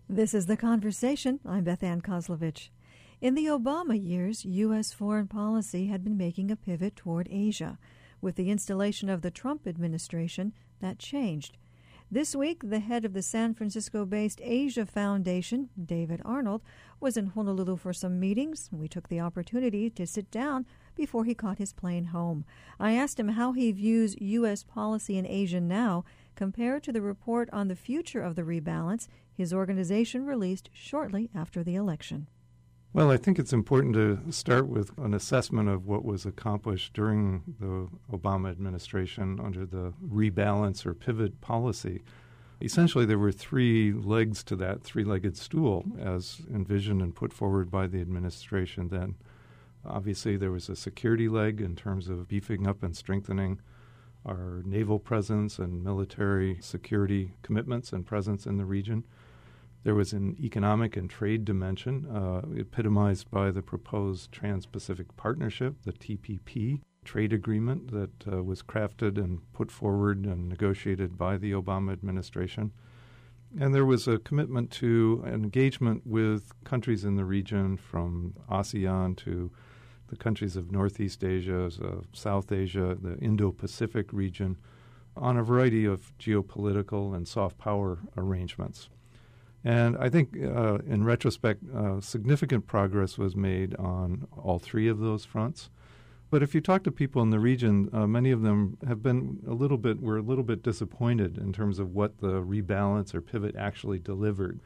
This is The Conversation. I'm Beth Ann Kozlovich. In the Obama years, U.S. foreign policy had been making a pivot toward Asia. With the installation of the Trump administration, that changed. This week, the head of the San Francisco-based Asia Foundation, David Arnold, was in Honolulu for some meetings. We took the opportunity to sit down before he caught his plane home. I asked him how he views U.S. policy in Asia now compared to the report on the future of the rebalance his organization released shortly after the election. Well, I think it's important to start with an assessment of what was accomplished during the Obama administration under the rebalance or pivot policy. Essentially, there were three legs to that three-legged stool as envisioned and put forward by the administration then. Obviously, there was a security leg in terms of beefing up and strengthening our naval presence and military security commitments and presence in the region. There was an economic and trade dimension, epitomized by the proposed Trans-Pacific Partnership, the TPP, trade agreement that was crafted and put forward and negotiated by the Obama administration. And there was a commitment to an engagement with countries in the region from ASEAN to the countries of Northeast Asia, South Asia, the Indo-Pacific region, on a variety of geopolitical and soft power arrangements. And I think, in retrospect, significant progress was made on all three of those fronts. But if you talk to people in the region, many of them have been were a little bit disappointed in terms of what the rebalance or pivot actually delivered.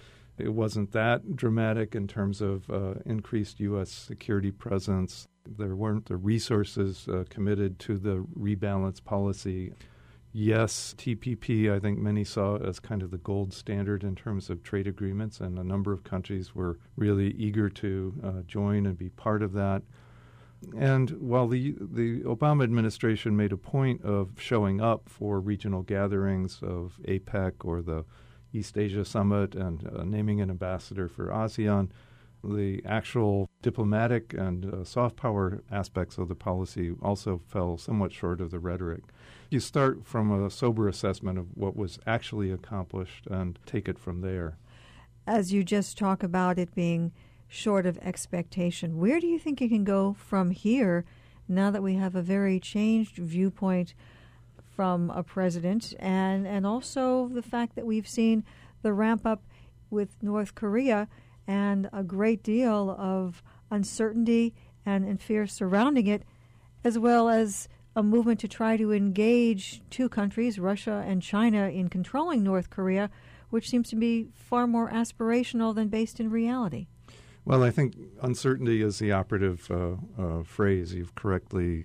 It wasn't that dramatic in terms of increased U.S. security presence. There weren't the resources committed to the rebalance policy. Yes, TPP, I think many saw as kind of the gold standard in terms of trade agreements, and a number of countries were really eager to join and be part of that. And while the Obama administration made a point of showing up for regional gatherings of APEC or the East Asia Summit and naming an ambassador for ASEAN, the actual diplomatic and soft power aspects of the policy also fell somewhat short of the rhetoric. You start from a sober assessment of what was actually accomplished and take it from there. As you just talk about it being short of expectation, where do you think it can go from here now that we have a very changed viewpoint from a president and also the fact that we've seen the ramp up with North Korea and a great deal of uncertainty and fear surrounding it, as well as a movement to try to engage two countries, Russia and China, in controlling North Korea, which seems to be far more aspirational than based in reality? Well, I think uncertainty is the operative phrase. You've correctly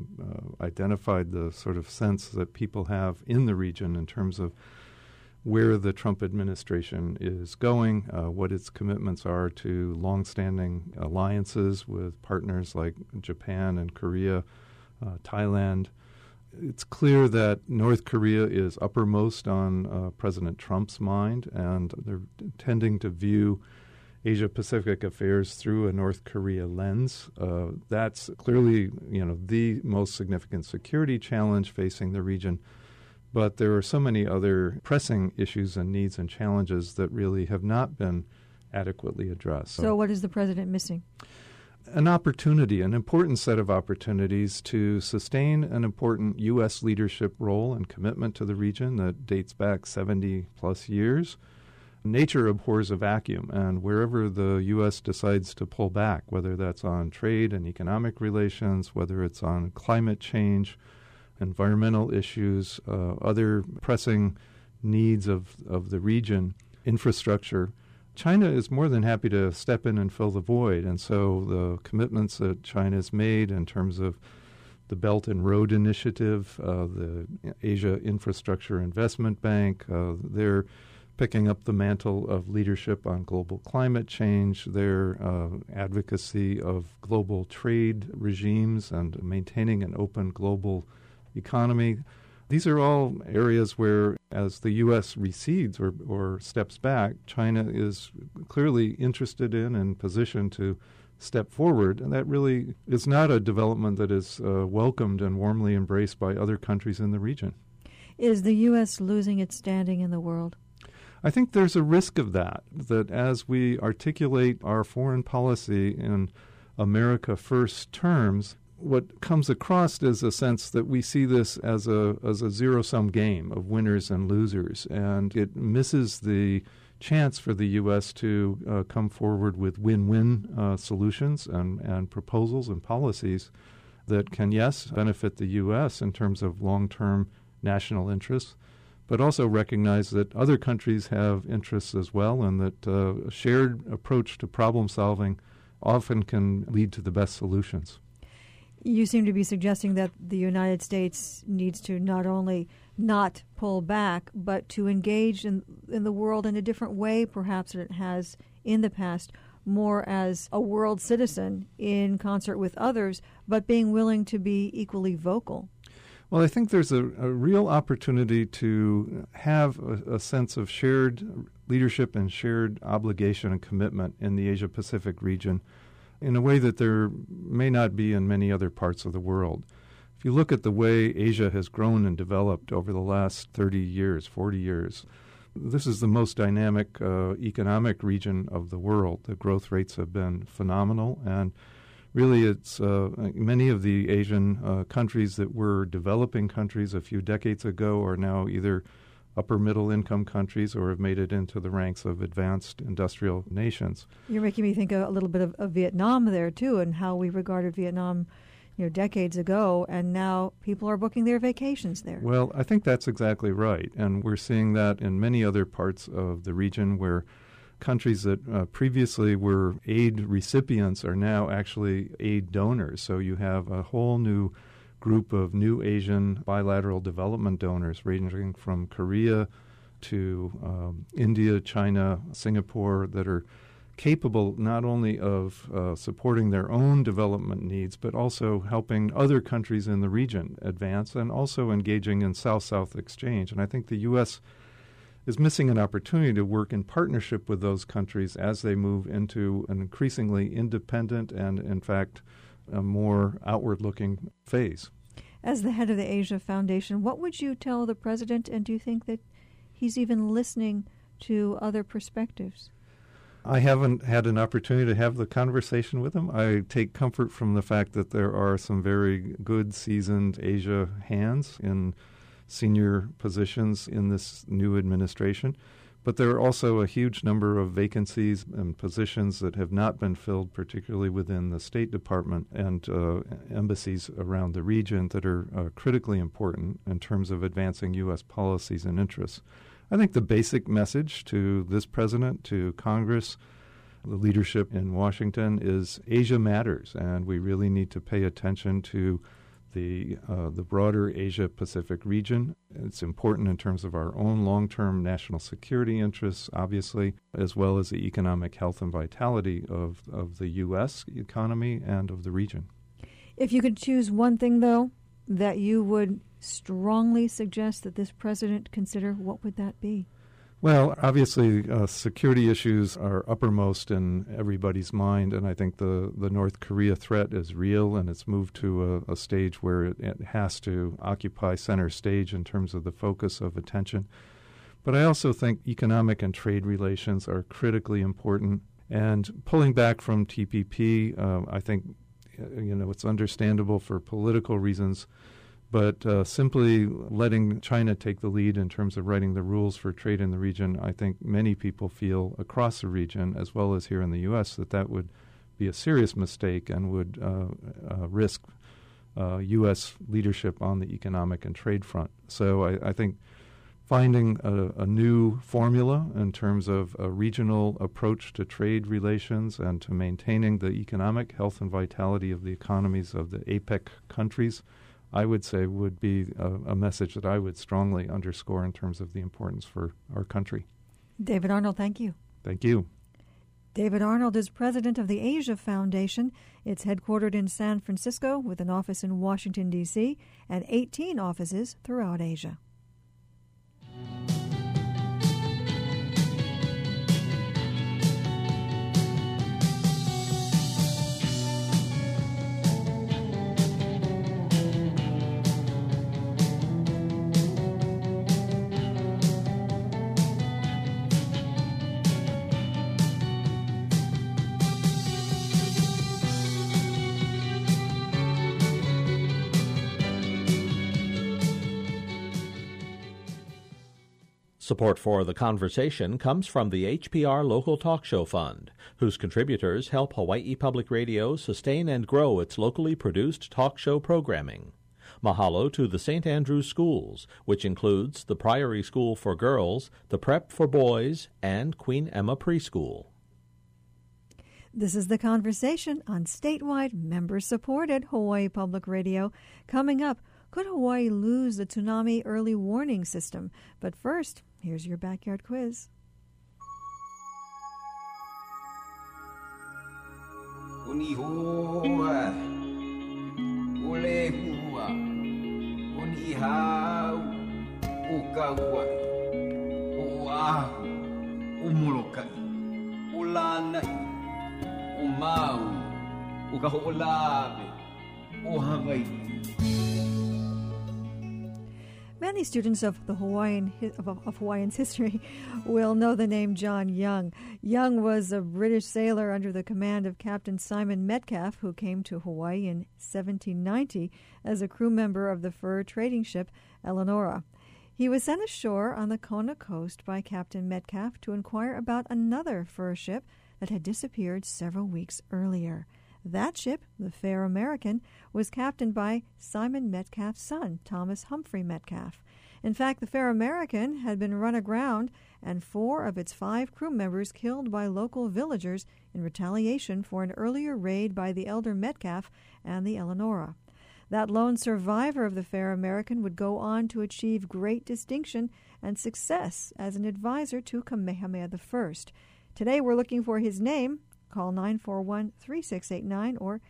identified the sort of sense that people have in the region in terms of where the Trump administration is going, what its commitments are to longstanding alliances with partners like Japan and Korea, Thailand. It's clear that North Korea is uppermost on President Trump's mind, and they're tending to view Asia-Pacific affairs through a North Korea lens. That's clearly, the most significant security challenge facing the region. But there are so many other pressing issues and needs and challenges that really have not been adequately addressed. So what is the president missing? An opportunity, an important set of opportunities to sustain an important U.S. leadership role and commitment to the region that dates back 70-plus years. Nature abhors a vacuum, and wherever the U.S. decides to pull back, whether that's on trade and economic relations, whether it's on climate change, environmental issues, other pressing needs of the region, infrastructure, China is more than happy to step in and fill the void. And so the commitments that China has made in terms of the Belt and Road Initiative, the Asia Infrastructure Investment Bank, they're picking up the mantle of leadership on global climate change, their advocacy of global trade regimes and maintaining an open global economy. These are all areas where, as the U.S. recedes or steps back, China is clearly interested in and positioned to step forward. And that really is not a development that is welcomed and warmly embraced by other countries in the region. Is the U.S. losing its standing in the world? I think there's a risk of that as we articulate our foreign policy in America First terms, what comes across is a sense that we see this as a zero-sum game of winners and losers, and it misses the chance for the U.S. to come forward with win-win solutions and proposals and policies that can, yes, benefit the U.S. in terms of long-term national interests, but also recognize that other countries have interests as well, and that a shared approach to problem solving often can lead to the best solutions. You seem to be suggesting that the United States needs to not only not pull back, but to engage in the world in a different way, perhaps, than it has in the past, more as a world citizen in concert with others, but being willing to be equally vocal. Well, I think there's a real opportunity to have a sense of shared leadership and shared obligation and commitment in the Asia-Pacific region in a way that there may not be in many other parts of the world. If you look at the way Asia has grown and developed over the last 30 years, 40 years, this is the most dynamic economic region of the world. The growth rates have been phenomenal, and really it's many of the Asian countries that were developing countries a few decades ago are now either upper middle income countries or have made it into the ranks of advanced industrial nations. You're making me think a little bit of Vietnam there too, and how we regarded Vietnam decades ago, and now people are booking their vacations there. Well, I think that's exactly right, and we're seeing that in many other parts of the region where countries that previously were aid recipients are now actually aid donors. So you have a whole new group of new Asian bilateral development donors ranging from Korea to India, China, Singapore that are capable not only of supporting their own development needs, but also helping other countries in the region advance and also engaging in South-South exchange. And I think the U.S. is missing an opportunity to work in partnership with those countries as they move into an increasingly independent and, in fact, a more outward-looking phase. As the head of the Asia Foundation, what would you tell the president, and do you think that he's even listening to other perspectives? I haven't had an opportunity to have the conversation with him. I take comfort from the fact that there are some very good, seasoned Asia hands in senior positions in this new administration. But there are also a huge number of vacancies and positions that have not been filled, particularly within the State Department and embassies around the region that are critically important in terms of advancing U.S. policies and interests. I think the basic message to this president, to Congress, the leadership in Washington is Asia matters, and we really need to pay attention to the broader Asia-Pacific region. It's important in terms of our own long-term national security interests, obviously, as well as the economic health and vitality of the U.S. economy and of the region. If you could choose one thing, though, that you would strongly suggest that this president consider, what would that be? Well, obviously, security issues are uppermost in everybody's mind, and I think the North Korea threat is real, and it's moved to a stage where it has to occupy center stage in terms of the focus of attention. But I also think economic and trade relations are critically important, and pulling back from TPP, I think it's understandable for political reasons. But simply letting China take the lead in terms of writing the rules for trade in the region, I think many people feel across the region, as well as here in the U.S., that would be a serious mistake and would risk U.S. leadership on the economic and trade front. So I think finding a new formula in terms of a regional approach to trade relations and to maintaining the economic health and vitality of the economies of the APEC countries, I would say would be a message that I would strongly underscore in terms of the importance for our country. David Arnold, thank you. Thank you. David Arnold is president of the Asia Foundation. It's headquartered in San Francisco with an office in Washington, D.C., and 18 offices throughout Asia. Support for The Conversation comes from the HPR Local Talk Show Fund, whose contributors help Hawaii Public Radio sustain and grow its locally produced talk show programming. Mahalo to the St. Andrews Schools, which includes the Priory School for Girls, the Prep for Boys, and Queen Emma Preschool. This is The Conversation on statewide, member-supported Hawaii Public Radio. Coming up, could Hawaii lose the tsunami early warning system? But first, here's your backyard quiz. Unihoa, ulehua, unihau, ukaua, uahu, umulokai, ulanai, umau, ukaho'olawe, uhawaii. Many students of the Hawaiian of Hawaiian's history will know the name John Young. Young was a British sailor under the command of Captain Simon Metcalf, who came to Hawaii in 1790 as a crew member of the fur trading ship Eleanora. He was sent ashore on the Kona coast by Captain Metcalf to inquire about another fur ship that had disappeared several weeks earlier. That ship, the Fair American, was captained by Simon Metcalf's son, Thomas Humphrey Metcalf. In fact, the Fair American had been run aground and 4 of its 5 crew members killed by local villagers in retaliation for an earlier raid by the elder Metcalf and the Eleanora. That lone survivor of the Fair American would go on to achieve great distinction and success as an advisor to Kamehameha I. Today we're looking for his name. Call 941-3689 or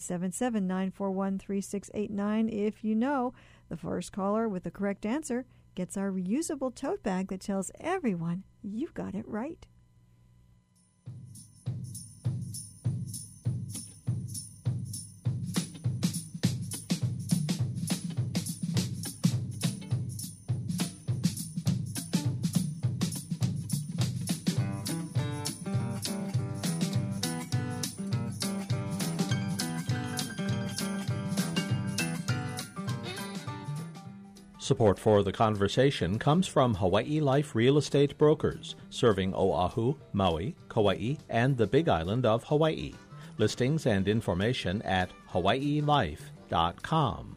877-941-3689 if you know. The first caller with the correct answer gets our reusable tote bag that tells everyone you got it right. Support for The Conversation comes from Hawaii Life Real Estate Brokers, serving Oahu, Maui, Kauai, and the Big Island of Hawaii. Listings and information at hawaiilife.com.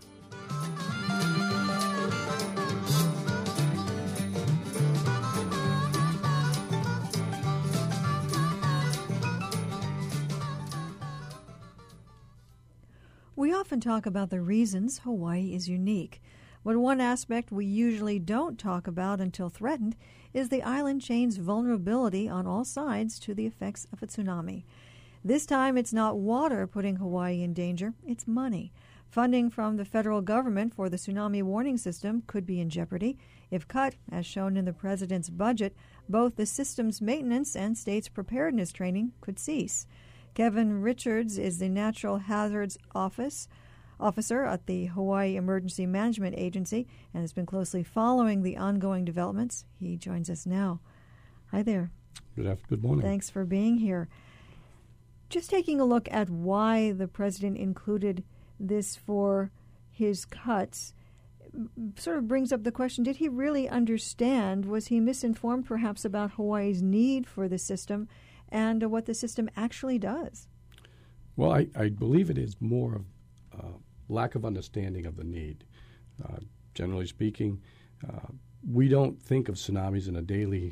We often talk about the reasons Hawaii is unique. But one aspect we usually don't talk about until threatened is the island chain's vulnerability on all sides to the effects of a tsunami. This time it's not water putting Hawaii in danger, it's money. Funding from the federal government for the tsunami warning system could be in jeopardy. If cut, as shown in the president's budget, both the system's maintenance and state's preparedness training could cease. Kevin Richards is the Natural Hazards Officer at the Hawaii Emergency Management Agency and has been closely following the ongoing developments. He joins us now. Hi there. Good morning. Thanks for being here. Just taking a look at why the president included this for his cuts sort of brings up the question, did he really understand? Was he misinformed perhaps about Hawaii's need for the system and what the system actually does? Well, I believe it is more of lack of understanding of the need. Generally speaking, we don't think of tsunamis in our daily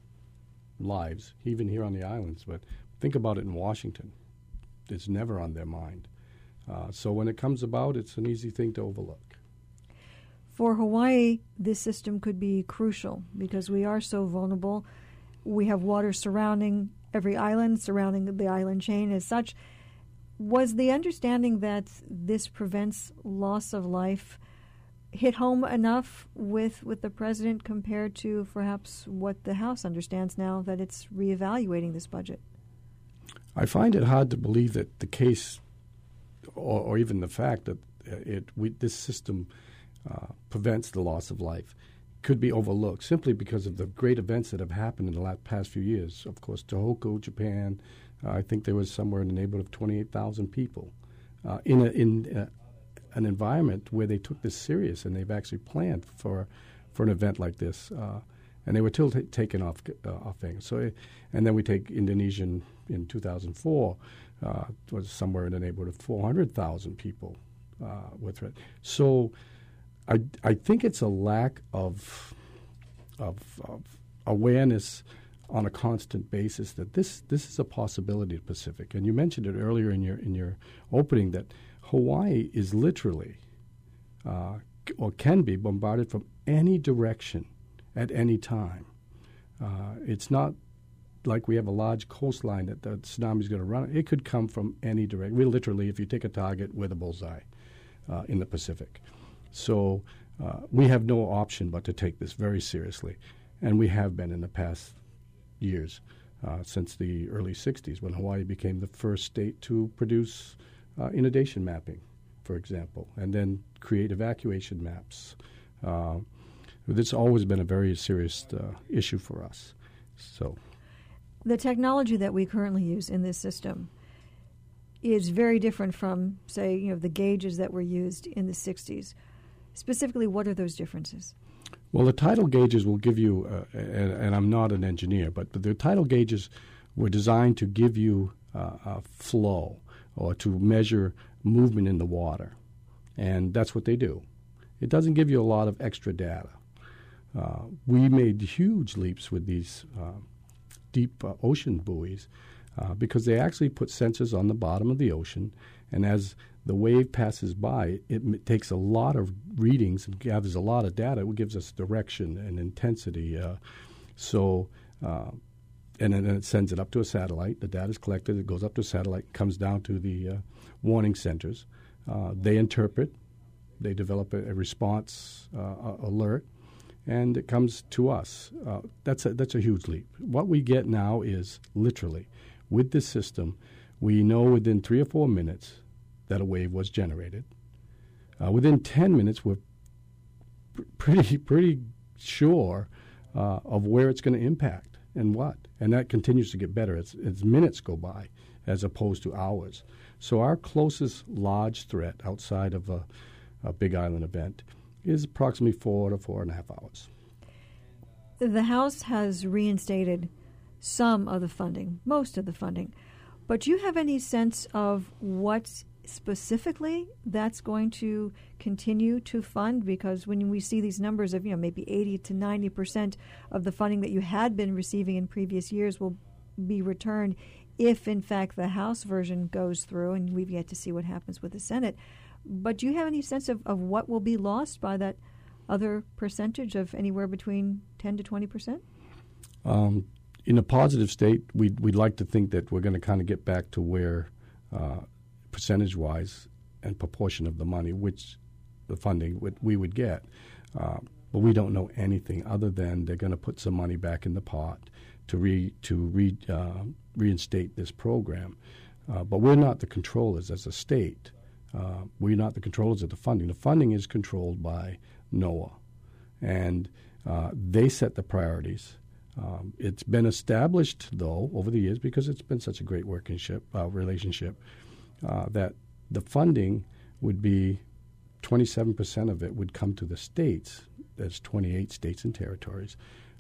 lives, even here on the islands, but think about it in Washington. It's never on their mind. So when it comes about, it's an easy thing to overlook. For Hawaii, this system could be crucial because we are so vulnerable. We have water surrounding every island, surrounding the island chain as such. Was the understanding that this prevents loss of life hit home enough with the president compared to perhaps what the House understands now that it's reevaluating this budget? I find it hard to believe that the case or even the fact that this system prevents the loss of life could be overlooked simply because of the great events that have happened in the past few years. Of course, Tohoku, Japan, I think there was somewhere in the neighborhood of 28,000 people in an environment where they took this serious and they've actually planned for an event like this. and they were still taken off things. So, and then we take Indonesia in 2004, was somewhere in the neighborhood of 400,000 people with it. So, I think it's a lack of awareness on a constant basis that this is a possibility in the Pacific. And you mentioned it earlier in your opening that Hawaii is literally or can be bombarded from any direction at any time. It's not like we have a large coastline that the tsunami is going to run. It could come from any direction. We literally, if you take a target, we're the bullseye in the Pacific. So we have no option but to take this very seriously. And we have been in the past years, since the early 60s, when Hawaii became the first state to produce inundation mapping, for example, and then create evacuation maps. It's always been a very serious issue for us. So, the technology that we currently use in this system is very different from, say, the gauges that were used in the 60s. Specifically, what are those differences? Well, the tidal gauges will give you, and I'm not an engineer, but the tidal gauges were designed to give you a flow or to measure movement in the water. And that's what they do. It doesn't give you a lot of extra data. We made huge leaps with these deep ocean buoys because they actually put sensors on the bottom of the ocean, and as the wave passes by, it takes a lot of readings and gathers a lot of data. It gives us direction and intensity. And then it sends it up to a satellite. The data is collected. It goes up to a satellite, comes down to the warning centers. They interpret. They develop a response alert, and it comes to us. That's a huge leap. What we get now is literally, with this system, we know within 3 or 4 minutes that a wave was generated. Within 10 minutes, we're pretty sure of where it's going to impact and what. And that continues to get better as minutes go by as opposed to hours. So our closest large threat outside of a Big Island event is approximately 4 to 4.5 hours. The House has reinstated some of the funding, most of the funding. But do you have any sense of what specifically that's going to continue to fund? Because when we see these numbers of maybe 80 to 90% of the funding that you had been receiving in previous years will be returned if in fact the House version goes through, and we've yet to see what happens with the Senate. But do you have any sense of what will be lost by that other percentage of anywhere between 10 to 20%? In a positive state, we'd like to think that we're going to kind of get back to where percentage-wise and proportion of the money, which the funding we would get. But we don't know anything other than they're going to put some money back in the pot to reinstate this program. But we're not the controllers as a state. We're not the controllers of the funding. The funding is controlled by NOAA, and they set the priorities. It's been established, though, over the years, because it's been such a great relationship, that the funding would be 27% of it would come to the states, there's 28 states and territories,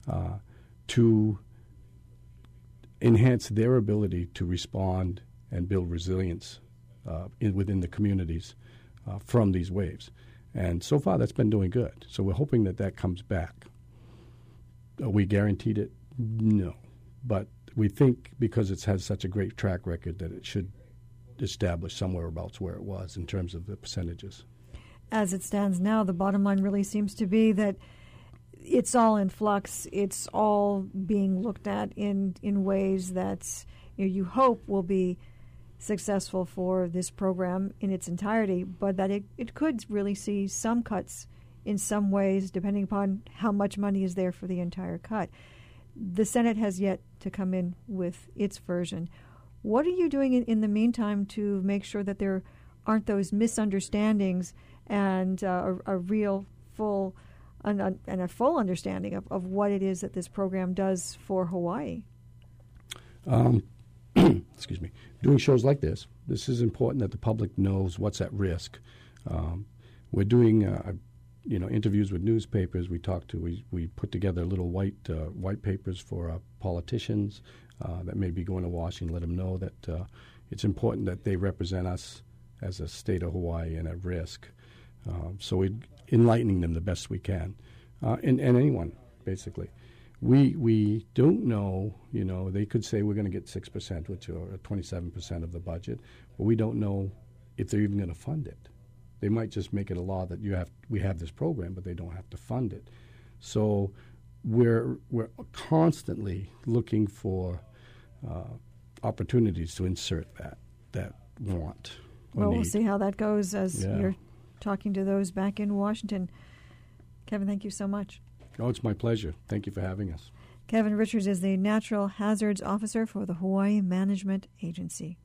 to enhance their ability to respond and build resilience within the communities from these waves. And so far, that's been doing good. So we're hoping that comes back. Are we guaranteed it? No. But we think because it has such a great track record that it should establish somewhere about where it was in terms of the percentages. As it stands now, the bottom line really seems to be that it's all in flux. It's all being looked at in ways that you hope will be successful for this program in its entirety, but that it could really see some cuts in some ways, depending upon how much money is there for the entire cut. The Senate has yet to come in with its version. What are you doing in the meantime to make sure that there aren't those misunderstandings and a real full and a full understanding of what it is that this program does for Hawaii? Excuse me. Doing shows like this is important that the public knows what's at risk. We're doing interviews with newspapers. We put together little white papers for politicians that may be going to Washington, let them know that it's important that they represent us as a state of Hawaii and at risk. So we're enlightening them the best we can, and anyone, basically. We don't know, they could say we're going to get 6%, which are 27% of the budget, but we don't know if they're even going to fund it. They might just make it a law that we have this program, but they don't have to fund it. So we're constantly looking for opportunities to insert that want. Well, we'll see how that goes as you're talking to those back in Washington. Kevin, thank you so much. Oh, it's my pleasure. Thank you for having us. Kevin Richards is the Natural Hazards Officer for the Hawaii Management Agency.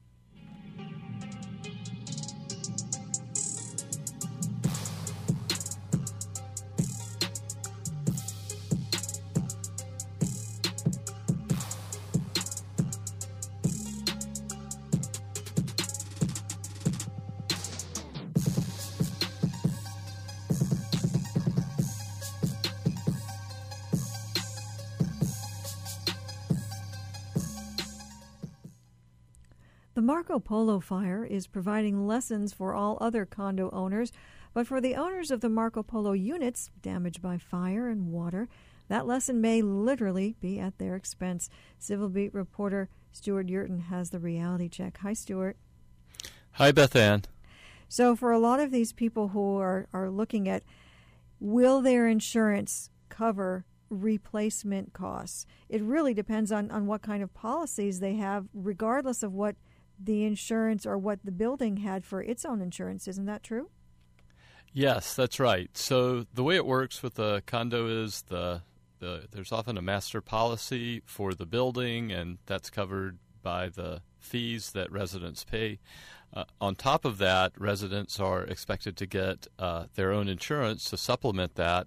The Marco Polo fire is providing lessons for all other condo owners, but for the owners of the Marco Polo units damaged by fire and water, that lesson may literally be at their expense. Civil Beat reporter Stuart Yurton has the reality check. Hi, Stuart. Hi, Beth Ann. So for a lot of these people who are looking at, will their insurance cover replacement costs? It really depends on what kind of policies they have, regardless of what the insurance or what the building had for its own insurance. Isn't that true? Yes, that's right. So the way it works with the condo is there's often a master policy for the building, and that's covered by the fees that residents pay. On top of that, residents are expected to get their own insurance to supplement that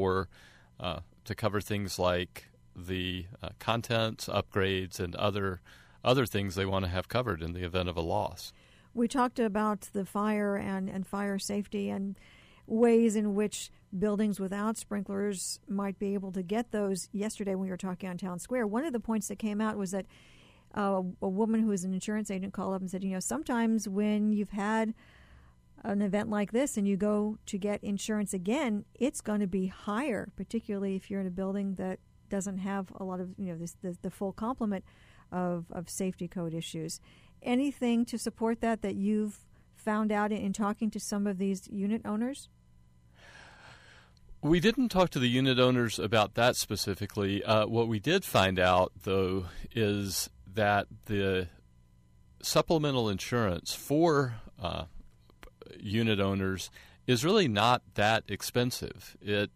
to cover things like the contents, upgrades, and other things they want to have covered in the event of a loss. We talked about the fire and fire safety and ways in which buildings without sprinklers might be able to get those yesterday when we were talking on Town Square. One of the points that came out was that a woman who is an insurance agent called up and said, sometimes when you've had an event like this and you go to get insurance again, it's going to be higher, particularly if you're in a building that doesn't have a lot of, the full complement of safety code issues. Anything to support that you've found out in talking to some of these unit owners? We didn't talk to the unit owners about that specifically. What we did find out, though, is that the supplemental insurance for unit owners is really not that expensive.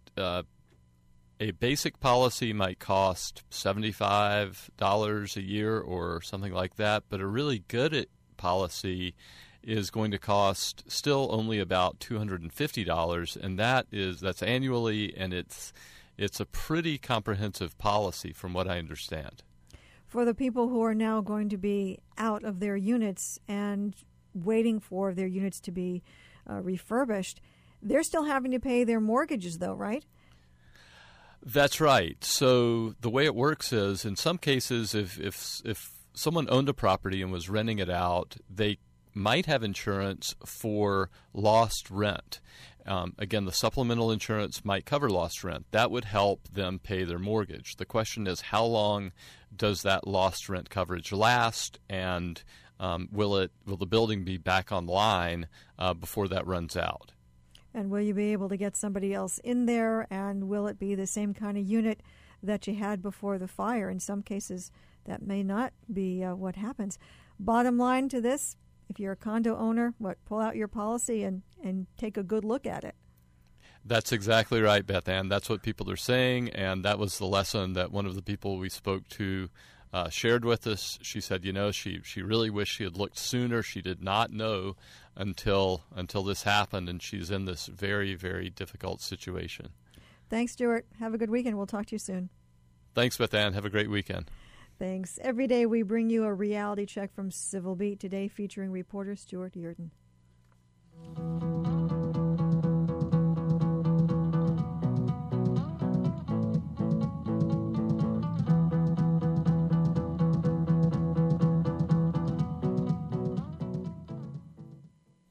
A basic policy might cost $75 a year or something like that, but a really good policy is going to cost still only about $250, and that's annually, and it's a pretty comprehensive policy from what I understand. For the people who are now going to be out of their units and waiting for their units to be refurbished, they're still having to pay their mortgages, though, right? That's right. So the way it works is, in some cases, if someone owned a property and was renting it out, they might have insurance for lost rent. Again, the supplemental insurance might cover lost rent. That would help them pay their mortgage. The question is, how long does that lost rent coverage last, and will the building be back online before that runs out? And will you be able to get somebody else in there, and will it be the same kind of unit that you had before the fire? In some cases, that may not be what happens. Bottom line to this, if you're a condo owner, pull out your policy and take a good look at it. That's exactly right, Beth Ann. That's what people are saying, and that was the lesson that one of the people we spoke to shared with us. She said, she really wished she had looked sooner. She did not know until this happened, and she's in this very, very difficult situation. Thanks, Stuart. Have a good weekend. We'll talk to you soon. Thanks, Beth Ann. Have a great weekend. Thanks. Every day we bring you a reality check from Civil Beat, today featuring reporter Stuart Yurton.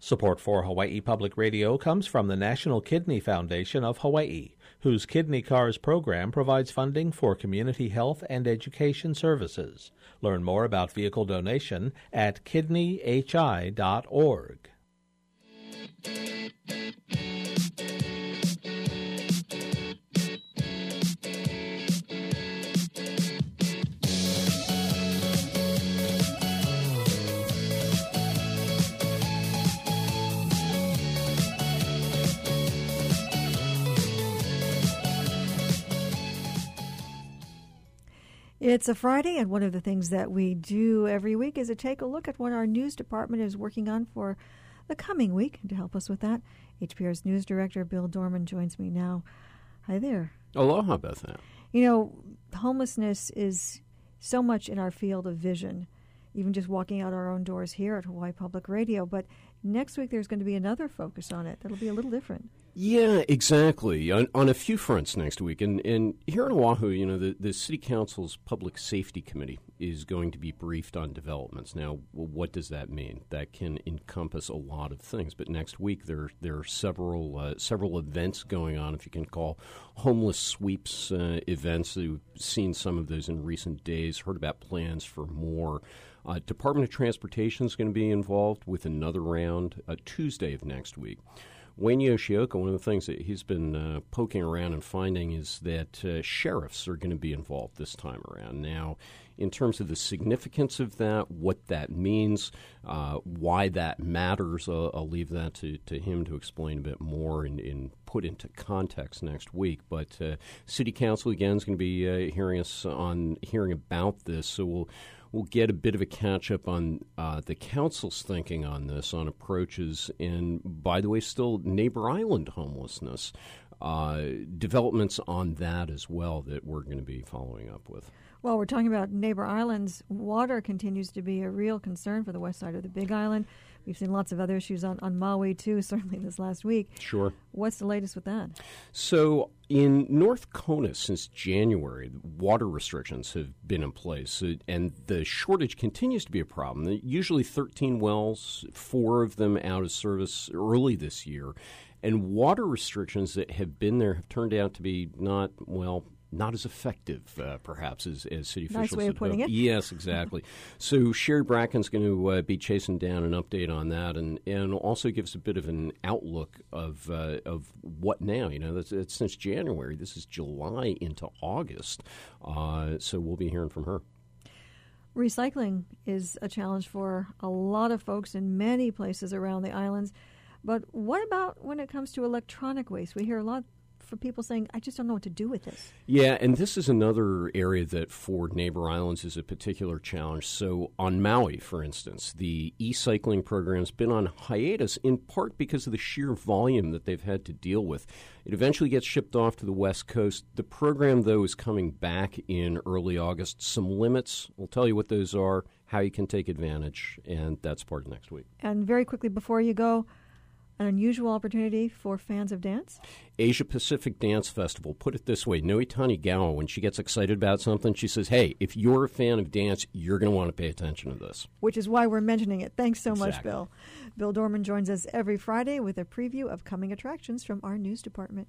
Support for Hawaii Public Radio comes from the National Kidney Foundation of Hawaii, whose Kidney Cars program provides funding for community health and education services. Learn more about vehicle donation at kidneyhi.org. It's a Friday, and one of the things that we do every week is to take a look at what our news department is working on for the coming week. And to help us with that, HPR's news director, Bill Dorman, joins me now. Hi there. Aloha, Beth Ann. You know, homelessness is so much in our field of vision, even just walking out our own doors here at Hawaii Public Radio. But next week there's going to be another focus on it that'll be a little different. Yeah, exactly. On a few fronts next week. And here in Oahu, you know, the City Council's Public Safety Committee is going to be briefed on developments. Now, what does that mean? That can encompass a lot of things. But next week there are several events going on, if you can call homeless sweeps events. We've seen some of those in recent days, heard about plans for more. Department of Transportation is going to be involved with another round Tuesday of next week. Wayne Yoshioka, one of the things that he's been poking around and finding is that sheriffs are going to be involved this time around. Now, in terms of the significance of that, what that means, why that matters, I'll leave that to him to explain a bit more and put into context next week. But City Council, again, is going to be hearing about this, so we'll get a bit of a catch-up on the council's thinking on this, on approaches, and, by the way, still Neighbor Island homelessness, developments on that as well that we're going to be following up with. Well, we're talking about Neighbor Islands. Water continues to be a real concern for the west side of the Big Island. We've seen lots of other issues on Maui, too, certainly this last week. Sure. What's the latest with that? So in North Kona since January, water restrictions have been in place, and the shortage continues to be a problem. Usually 13 wells, 4 of them out of service early this year, and water restrictions that have been there have turned out to be not as effective, perhaps, as city officials. Nice way of putting it. Yes, exactly. So Sherry Bracken's going to be chasing down an update on that, and also gives a bit of an outlook of what now. You know, that's since January. This is July into August. So we'll be hearing from her. Recycling is a challenge for a lot of folks in many places around the islands. But what about when it comes to electronic waste? We hear a lot for people saying, I just don't know what to do with this. Yeah, and this is another area that for Neighbor Islands is a particular challenge. So on Maui, for instance, the e-cycling program's been on hiatus in part because of the sheer volume that they've had to deal with. It eventually gets shipped off to the West Coast. The program, though, is coming back in early August. Some limits. We'll tell you what those are, how you can take advantage, and that's part of next week. And very quickly before you go, an unusual opportunity for fans of dance? Asia Pacific Dance Festival. Put it this way, Noe Tanigawa, when she gets excited about something, she says, hey, if you're a fan of dance, you're going to want to pay attention to this. Which is why we're mentioning it. Thanks so much, Exactly. Bill. Bill Dorman joins us every Friday with a preview of coming attractions from our news department.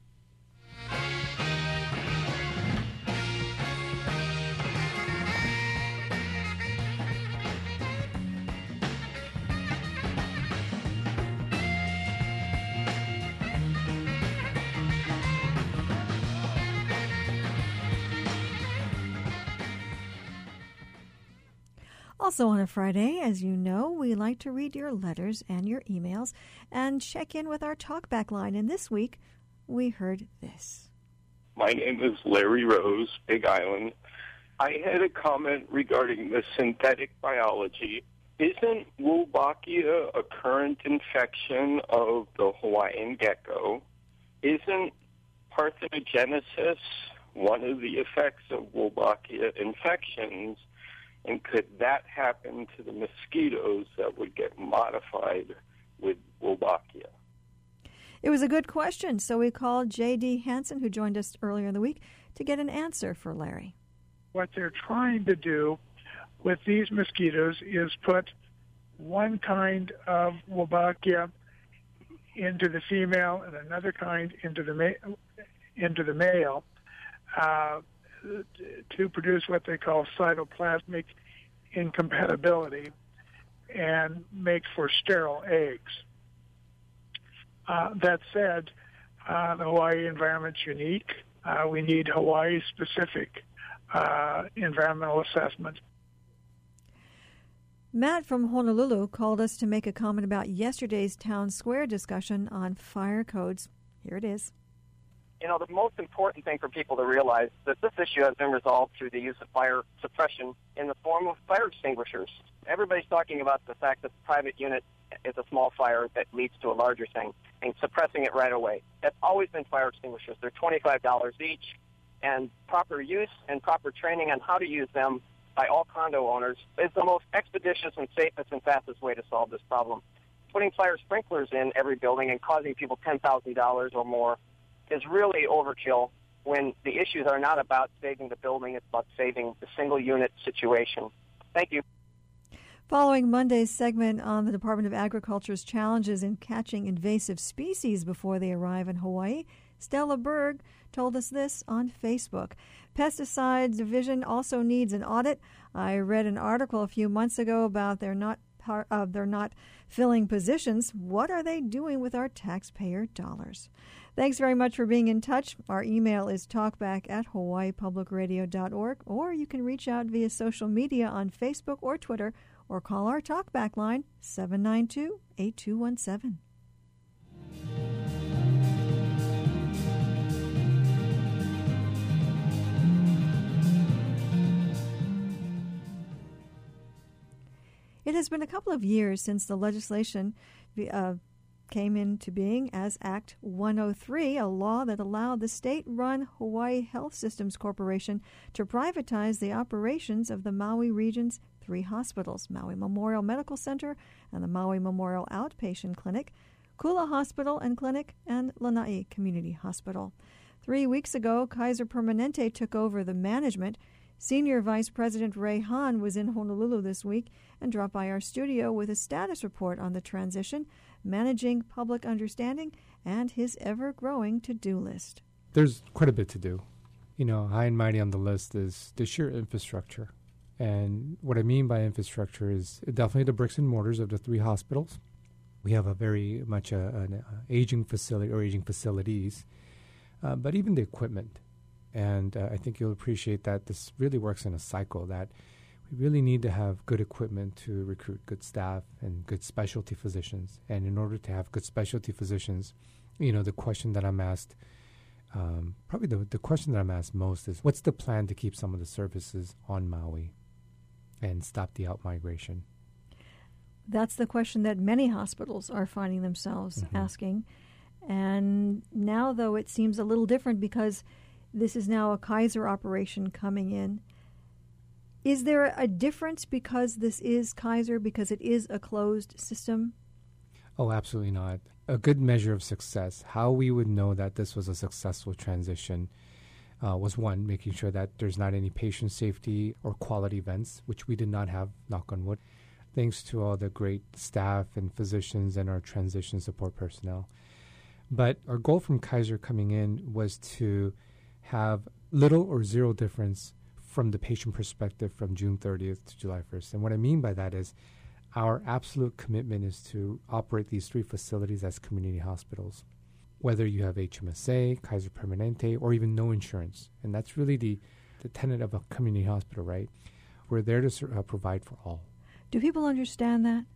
Also on a Friday, as you know, we like to read your letters and your emails and check in with our talkback line. And this week, we heard this. My name is Larry Rose, Big Island. I had a comment regarding the synthetic biology. Isn't Wolbachia a current infection of the Hawaiian gecko? Isn't parthenogenesis one of the effects of Wolbachia infections? And could that happen to the mosquitoes that would get modified with Wolbachia? It was a good question, so we called J.D. Hansen, who joined us earlier in the week, to get an answer for Larry. What they're trying to do with these mosquitoes is put one kind of Wolbachia into the female and another kind into the male to produce what they call cytoplasmic incompatibility and make for sterile eggs. That said, the Hawaii environment's unique. We need Hawaii-specific environmental assessment. Matt from Honolulu called us to make a comment about yesterday's town square discussion on fire codes. Here it is. You know, the most important thing for people to realize is that this issue has been resolved through the use of fire suppression in the form of fire extinguishers. Everybody's talking about the fact that the private unit is a small fire that leads to a larger thing and suppressing it right away. That's always been fire extinguishers. They're $25 each, and proper use and proper training on how to use them by all condo owners is the most expeditious and safest and fastest way to solve this problem. Putting fire sprinklers in every building and causing people $10,000 or more is really overkill when the issues are not about saving the building, it's about saving the single unit situation. Thank you. Following Monday's segment on the Department of Agriculture's challenges in catching invasive species before they arrive in Hawaii, Stella Berg told us this on Facebook. Pesticides Division also needs an audit. I read an article a few months ago about they're not filling positions. What are they doing with our taxpayer dollars? Thanks very much for being in touch. Our email is talkback@hawaiipublicradio.org, or you can reach out via social media on Facebook or Twitter, or call our talkback line 792-8217. It has been a couple of years since the legislation came into being as Act 103, a law that allowed the state-run Hawaii Health Systems Corporation to privatize the operations of the Maui region's 3 hospitals, Maui Memorial Medical Center and the Maui Memorial Outpatient Clinic, Kula Hospital and Clinic, and Lanai Community Hospital. 3 weeks ago, Kaiser Permanente took over the management. Senior Vice President Ray Hahn was in Honolulu this week and dropped by our studio with a status report on the transition, managing public understanding, and his ever-growing to-do list. There's quite a bit to do. High and mighty on the list is the sheer infrastructure. And what I mean by infrastructure is definitely the bricks and mortars of the 3 hospitals. We have a very much an aging facility or aging facilities, but even the equipment. And I think you'll appreciate that this really works in a cycle, that we really need to have good equipment to recruit good staff and good specialty physicians. And in order to have good specialty physicians, the question that I'm asked, probably the question that I'm asked most is, what's the plan to keep some of the services on Maui and stop the out-migration? That's the question that many hospitals are finding themselves asking. And now, though, it seems a little different because this is now a Kaiser operation coming in. Is there a difference because this is Kaiser, because it is a closed system? Oh, absolutely not. A good measure of success, how we would know that this was a successful transition, was one, making sure that there's not any patient safety or quality events, which we did not have, knock on wood, thanks to all the great staff and physicians and our transition support personnel. But our goal from Kaiser coming in was to have little or zero difference from the patient perspective from June 30th to July 1st. And what I mean by that is our absolute commitment is to operate these 3 facilities as community hospitals, whether you have HMSA, Kaiser Permanente, or even no insurance. And that's really the tenet of a community hospital, right? We're there to provide for all. Do people understand that?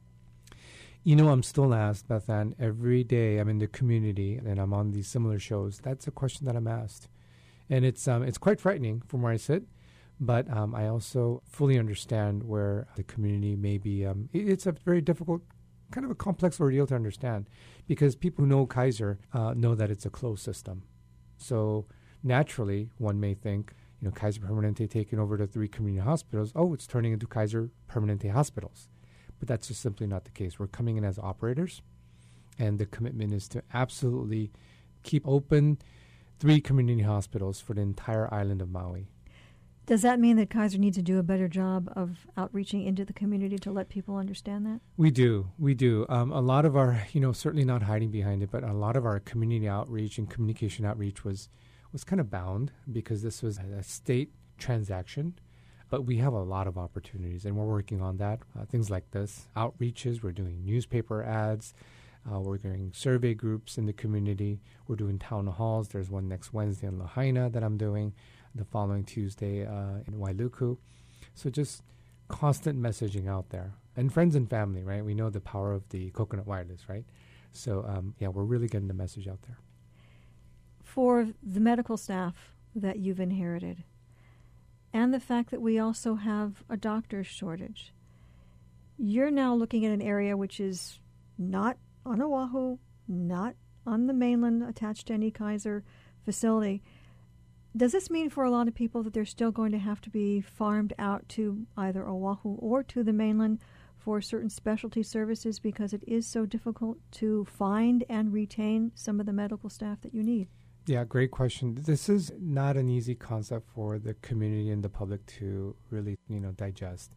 I'm still asked, Bethann, every day I'm in the community and I'm on these similar shows. That's a question that I'm asked. And it's quite frightening from where I sit, but I also fully understand where the community may be. It's a very difficult, kind of a complex ordeal to understand, because people who know Kaiser know that it's a closed system. So naturally, one may think, Kaiser Permanente taking over the 3 community hospitals, it's turning into Kaiser Permanente hospitals. But that's just simply not the case. We're coming in as operators, and the commitment is to absolutely keep open 3 community hospitals for the entire island of Maui. Does that mean that Kaiser needs to do a better job of outreaching into the community to let people understand that? We do. A lot of our, certainly not hiding behind it, but a lot of our community outreach and communication outreach was kind of bound because this was a state transaction. But we have a lot of opportunities, and we're working on that. Things like this, outreaches, we're doing newspaper ads, we're doing survey groups in the community, we're doing town halls. There's one next Wednesday in Lahaina that I'm doing, the following Tuesday in Wailuku. So just constant messaging out there. And friends and family, right? We know the power of the Coconut Wireless, right? So, we're really getting the message out there. For the medical staff that you've inherited, and the fact that we also have a doctor's shortage, you're now looking at an area which is not on Oahu, not on the mainland attached to any Kaiser facility. Does this mean for a lot of people that they're still going to have to be farmed out to either Oahu or to the mainland for certain specialty services because it is so difficult to find and retain some of the medical staff that you need? Yeah, great question. This is not an easy concept for the community and the public to really, digest.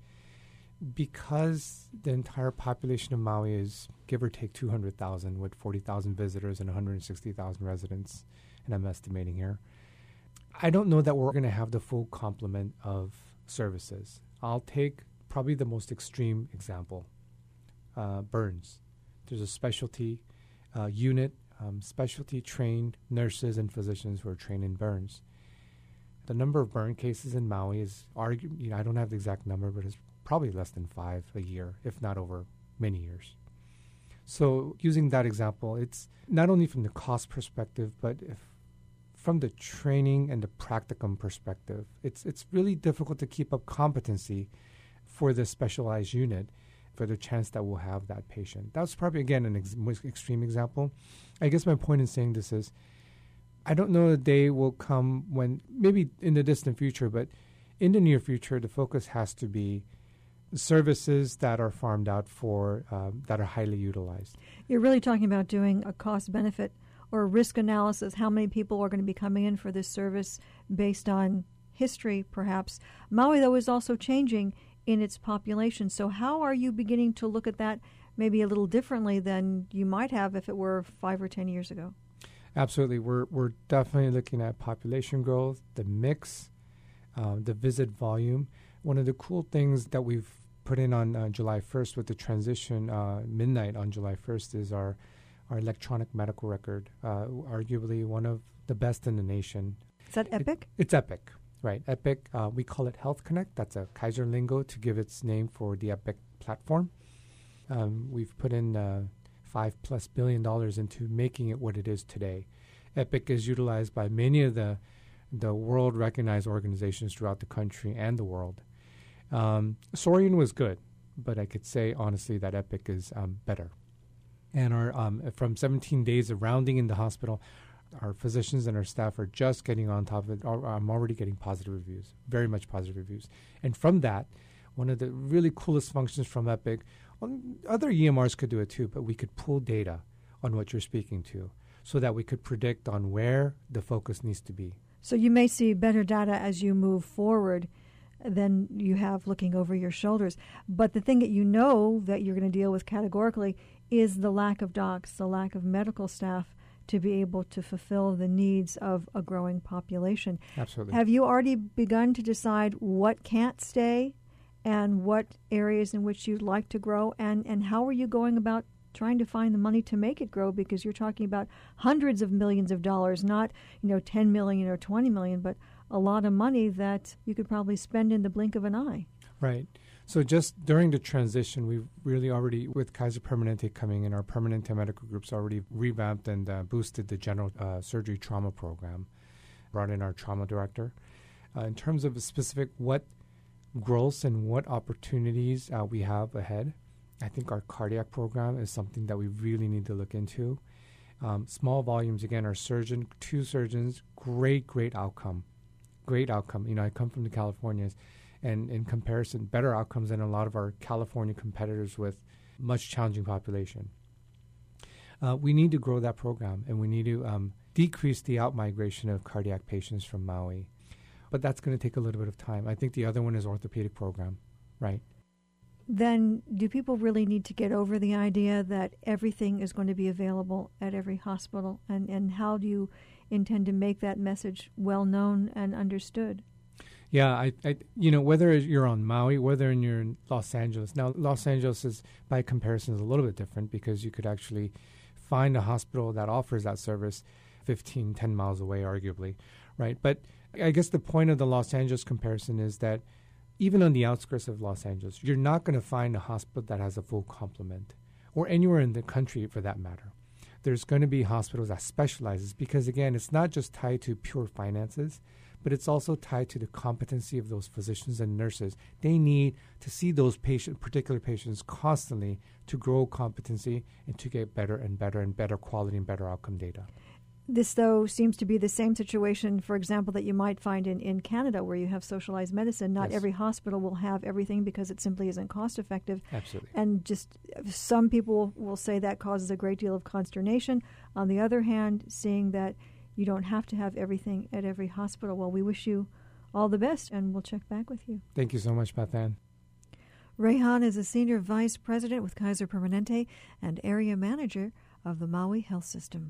Because the entire population of Maui is, give or take, 200,000 with 40,000 visitors and 160,000 residents, and I'm estimating here. I don't know that we're going to have the full complement of services. I'll take probably the most extreme example, burns. There's a specialty unit, specialty trained nurses and physicians who are trained in burns. The number of burn cases in Maui is, I don't have the exact number, but it's probably less than 5 a year, if not over many years. So using that example, it's not only from the cost perspective, but from the training and the practicum perspective, it's really difficult to keep up competency for the specialized unit for the chance that we'll have that patient. That's probably, again, an extreme example. I guess my point in saying this is I don't know the day will come when, maybe in the distant future, but in the near future, the focus has to be services that are farmed out for, that are highly utilized. You're really talking about doing a cost-benefit or a risk analysis, how many people are going to be coming in for this service based on history, perhaps. Maui, though, is also changing in its population. So how are you beginning to look at that maybe a little differently than you might have if it were 5 or 10 years ago? Absolutely. We're definitely looking at population growth, the mix, the visit volume. One of the cool things that we've put in on July 1st with the transition midnight on July 1st is our electronic medical record, arguably one of the best in the nation. Is that Epic? It's Epic, right. Epic, we call it Health Connect. That's a Kaiser lingo to give its name for the Epic platform. We've put in $5+ billion into making it what it is today. Epic is utilized by many of the world-recognized organizations throughout the country and the world. Sorian was good, but I could say honestly that Epic is better. And our from 17 days of rounding in the hospital, our physicians and our staff are just getting on top of it. I'm already getting positive reviews, very much positive reviews. And from that, one of the really coolest functions from Epic, other EMRs could do it too, but we could pull data on what you're speaking to so that we could predict on where the focus needs to be. So you may see better data as you move forward than you have looking over your shoulders. But the thing that you know that you're going to deal with categorically is the lack of docs, the lack of medical staff to be able to fulfill the needs of a growing population. Absolutely. Have you already begun to decide what can't stay and what areas in which you'd like to grow? And how are you going about trying to find the money to make it grow? Because you're talking about hundreds of millions of dollars, not 10 million or 20 million, but a lot of money that you could probably spend in the blink of an eye. Right. So just during the transition, we've really already, with Kaiser Permanente coming in, our Permanente medical groups already revamped and boosted the general surgery trauma program, brought in our trauma director. In terms of specific what growth and what opportunities we have ahead, I think our cardiac program is something that we really need to look into. Small volumes, again, our two surgeons, great outcome. Great outcome. I come from the Californias, and in comparison, better outcomes than a lot of our California competitors with much challenging population. We need to grow that program, and we need to decrease the out-migration of cardiac patients from Maui. but that's going to take a little bit of time. I think the other one is orthopedic program, right? Then do people really need to get over the idea that everything is going to be available at every hospital? And how do you intend to make that message well known and understood? Yeah, I whether you're on Maui, whether you're in Los Angeles. Now, Los Angeles is, by comparison, is a little bit different because you could actually find a hospital that offers that service 10 miles away, arguably, right? But I guess the point of the Los Angeles comparison is that even on the outskirts of Los Angeles, you're not going to find a hospital that has a full complement, or anywhere in the country for that matter. There's going to be hospitals that specializes because, again, it's not just tied to pure finances, but it's also tied to the competency of those physicians and nurses. They need to see those particular patients constantly to grow competency and to get better and better and better quality and better outcome data. This, though, seems to be the same situation, for example, that you might find in Canada where you have socialized medicine. Not every hospital will have everything because it simply isn't cost effective. Absolutely. And just some people will say that causes a great deal of consternation. On the other hand, seeing that you don't have to have everything at every hospital. Well, we wish you all the best, and we'll check back with you. Thank you so much, Beth Ann. Ray Hahn is a Senior Vice President with Kaiser Permanente and Area Manager of the Maui Health System.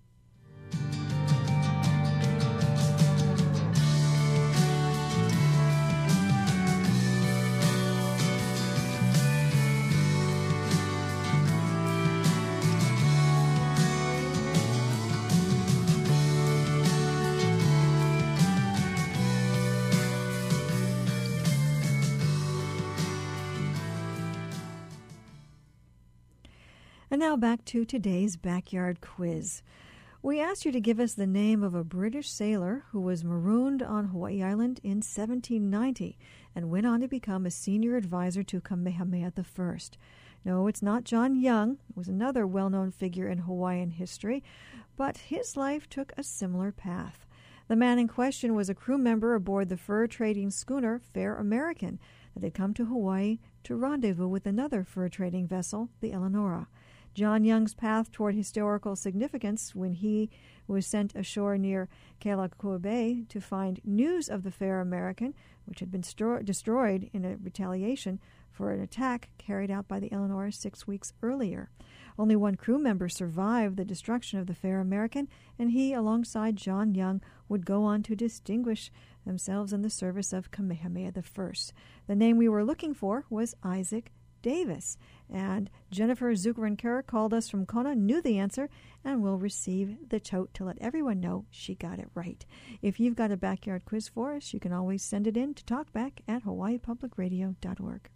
And now back to today's Backyard Quiz. We asked you to give us the name of a British sailor who was marooned on Hawaii Island in 1790 and went on to become a senior advisor to Kamehameha I. No, it's not John Young. It was another well-known figure in Hawaiian history, but his life took a similar path. The man in question was a crew member aboard the fur-trading schooner Fair American that had come to Hawaii to rendezvous with another fur-trading vessel, the Eleonora. John Young's path toward historical significance when he was sent ashore near Kealakekua Bay to find news of the Fair American, which had been destroyed in a retaliation for an attack carried out by the Eleonora 6 weeks earlier. Only one crew member survived the destruction of the Fair American, and he, alongside John Young, would go on to distinguish themselves in the service of Kamehameha I. The name we were looking for was Isaac Davis. And Jennifer Zuckeran-Kerr called us from Kona, knew the answer, and will receive the tote to let everyone know she got it right. If you've got a backyard quiz for us, you can always send it in to talkback@hawaiipublicradio.org.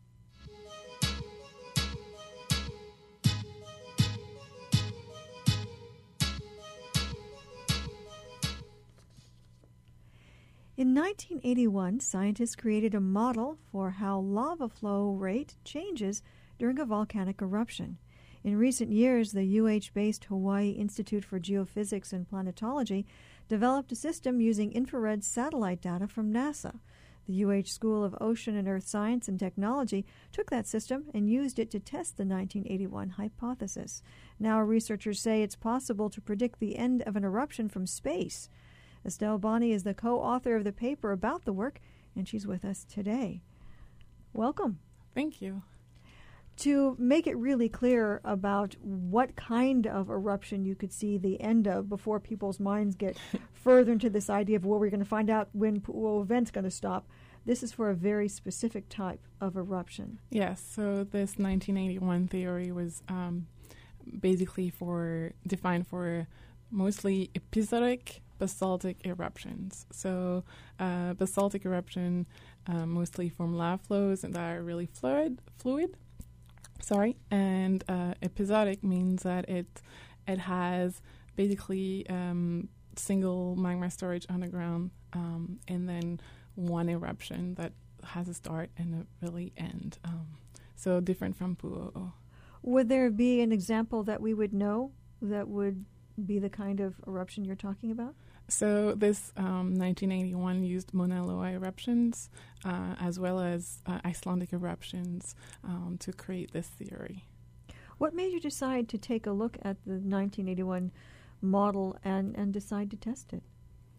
In 1981, scientists created a model for how lava flow rate changes during a volcanic eruption. In recent years, the UH-based Hawaii Institute for Geophysics and Planetology developed a system using infrared satellite data from NASA. The UH School of Ocean and Earth Science and Technology took that system and used it to test the 1981 hypothesis. Now researchers say it's possible to predict the end of an eruption from space. Estelle Bonney is the co-author of the paper about the work, and she's with us today. Welcome. Thank you. To make it really clear about what kind of eruption you could see the end of before people's minds get further into this idea of, well, we're going to find out when event's going to stop, this is for a very specific type of eruption. Yes, so this 1981 theory was basically defined for mostly episodic basaltic eruptions. So basaltic eruption mostly from lava flows that are really fluid. And episodic means that it has basically single magma storage underground and then one eruption that has a start and a really end. So different from Pu'o'o. Would there be an example that we would know that would be the kind of eruption you're talking about? So this 1981 used Mauna Loa eruptions as well as Icelandic eruptions to create this theory. What made you decide to take a look at the 1981 model and decide to test it?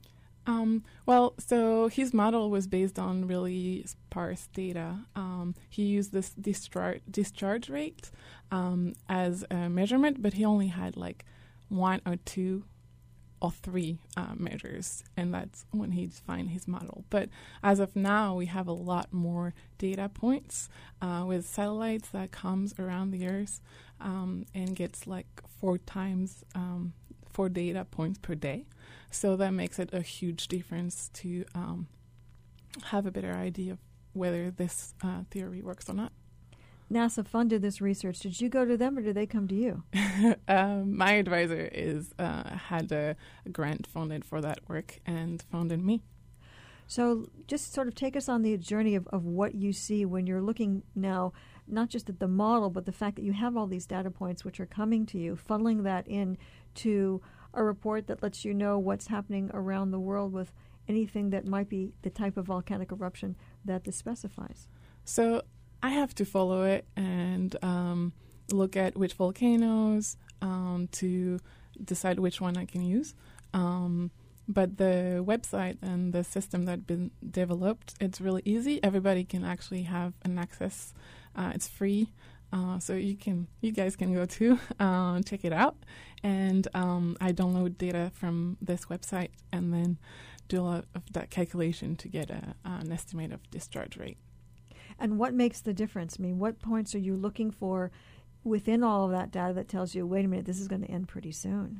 Well, so his model was based on really sparse data. He used this discharge rate as a measurement, but he only had like 1 or 2 or 3 measures, and that's when he defined his model. But as of now, we have a lot more data points with satellites that comes around the Earth and gets like 4 times 4 data points per day. So that makes it a huge difference to have a better idea of whether this theory works or not. NASA funded this research. Did you go to them or did they come to you? My advisor had a grant funded for that work and funded me. So just sort of take us on the journey of what you see when you're looking now, not just at the model, but the fact that you have all these data points which are coming to you, funneling that in to a report that lets you know what's happening around the world with anything that might be the type of volcanic eruption that this specifies. So I have to follow it and look at which volcanoes to decide which one I can use. But the website and the system that's been developed, it's really easy. Everybody can actually have an access. It's free. So you guys can go too, check it out. And I download data from this website and then do a lot of that calculation to get an estimate of discharge rate. And what makes the difference? I mean, what points are you looking for within all of that data that tells you, wait a minute, this is going to end pretty soon?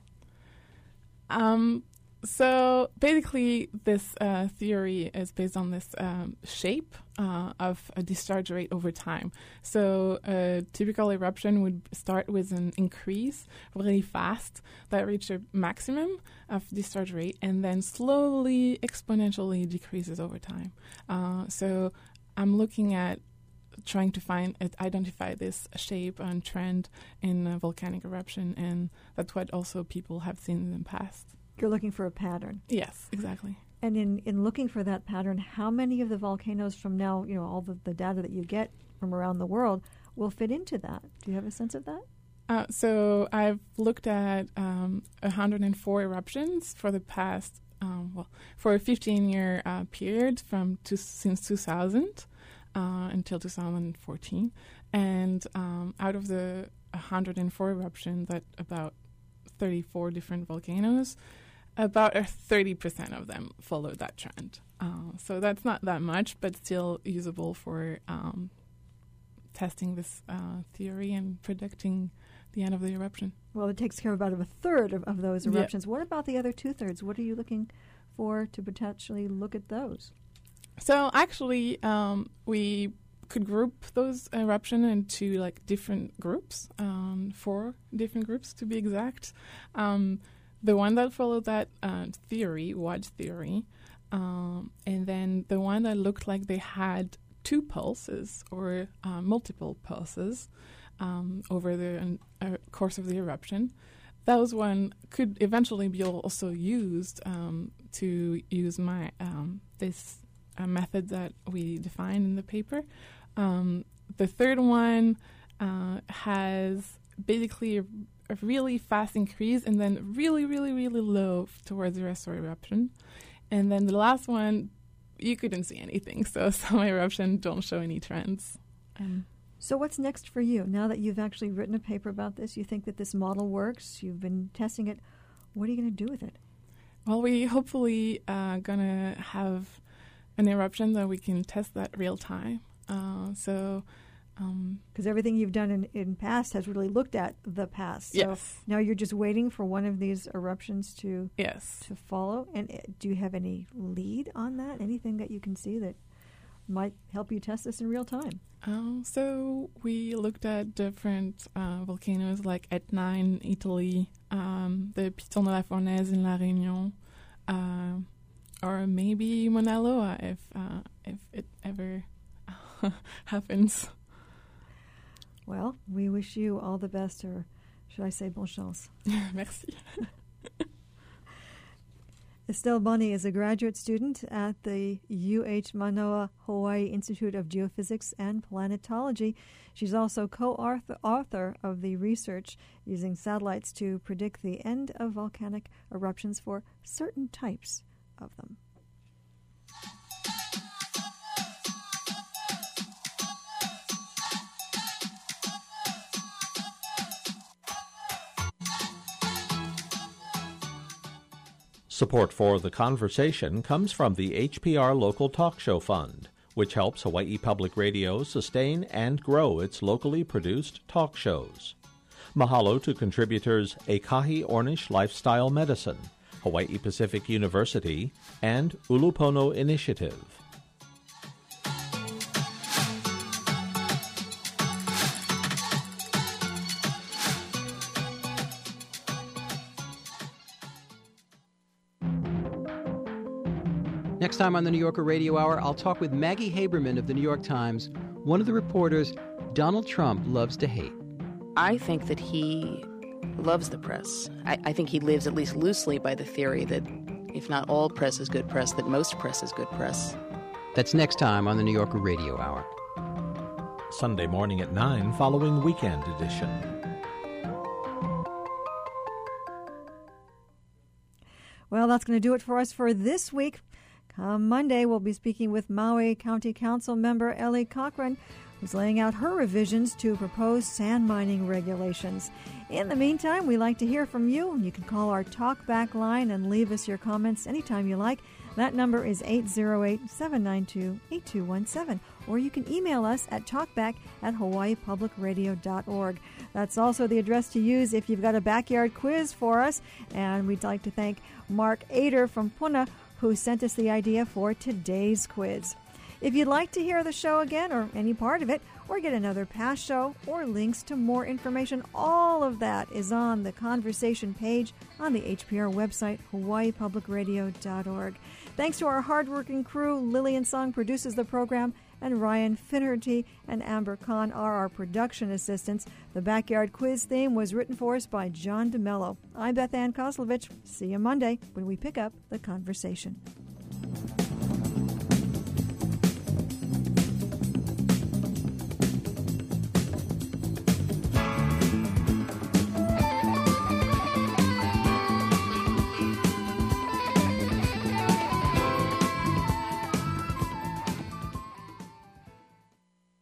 So basically, this theory is based on this shape of a discharge rate over time. So a typical eruption would start with an increase really fast that reaches a maximum of discharge rate and then slowly, exponentially decreases over time. So I'm looking at trying to identify this shape and trend in a volcanic eruption, and that's what also people have seen in the past. You're looking for a pattern. Yes, exactly. And in looking for that pattern, how many of the volcanoes from now, all the data that you get from around the world will fit into that? Do you have a sense of that? So I've looked at 104 eruptions for the past, for a 15-year period since 2000 until 2014. And out of the 104 eruptions, that about 34 different volcanoes, about 30% of them follow that trend. So that's not that much, but still usable for testing this theory and predicting the end of the eruption. Well, it takes care of about a third of those eruptions. Yep. What about the other 2/3? What are you looking for to potentially look at those? So actually, we could group those eruptions into different groups, 4 different groups to be exact. The one that followed that theory, WAD theory, and then the one that looked like they had 2 pulses or multiple pulses over the course of the eruption. Those one could eventually be also used to use my this method that we defined in the paper. The third one has basically a really fast increase and then really, really, really low towards the rest of the eruption. And then the last one, you couldn't see anything. So some eruptions don't show any trends. So what's next for you? Now that you've actually written a paper about this, you think that this model works, you've been testing it, what are you going to do with it? Well, we hopefully going to have an eruption that we can test that real time. Because everything you've done in past has really looked at the past. So yes. Now you're just waiting for one of these eruptions to follow. And do you have any lead on that? Anything that you can see that might help you test this in real time? So we looked at different volcanoes like Etna in Italy, the Piton de la Fournaise in La Réunion, or maybe Mauna Loa if it ever happens. Well, we wish you all the best, or should I say bonne chance? Merci. Estelle Boni is a graduate student at the UH Manoa Hawaii Institute of Geophysics and Planetology. She's also co-author of the research using satellites to predict the end of volcanic eruptions for certain types of them. Support for The Conversation comes from the HPR Local Talk Show Fund, which helps Hawaii Public Radio sustain and grow its locally produced talk shows. Mahalo to contributors Ekahi Ornish Lifestyle Medicine, Hawaii Pacific University, and Ulupono Initiative. Next time on the New Yorker Radio Hour, I'll talk with Maggie Haberman of the New York Times, one of the reporters Donald Trump loves to hate. I think that he loves the press. I think he lives at least loosely by the theory that if not all press is good press, that most press is good press. That's next time on the New Yorker Radio Hour. Sunday morning at 9 following Weekend Edition. Well, that's going to do it for us for this week. Come Monday, we'll be speaking with Maui County Council member Ellie Cochran, who's laying out her revisions to proposed sand mining regulations. In the meantime, we like to hear from you. You can call our talkback line and leave us your comments anytime you like. That number is 808-792-8217. Or you can email us at talkback@hawaiipublicradio.org. That's also the address to use if you've got a backyard quiz for us. And we'd like to thank Mark Ader from Puna, who sent us the idea for today's quiz. If you'd like to hear the show again or any part of it, or get another past show or links to more information, all of that is on the conversation page on the HPR website, hawaiipublicradio.org. Thanks to our hardworking crew. Lillian Song produces the program, and Ryan Finnerty and Amber Kahn are our production assistants. The Backyard Quiz theme was written for us by John DeMello. I'm Beth Ann Kozlovich. See you Monday when we pick up the conversation.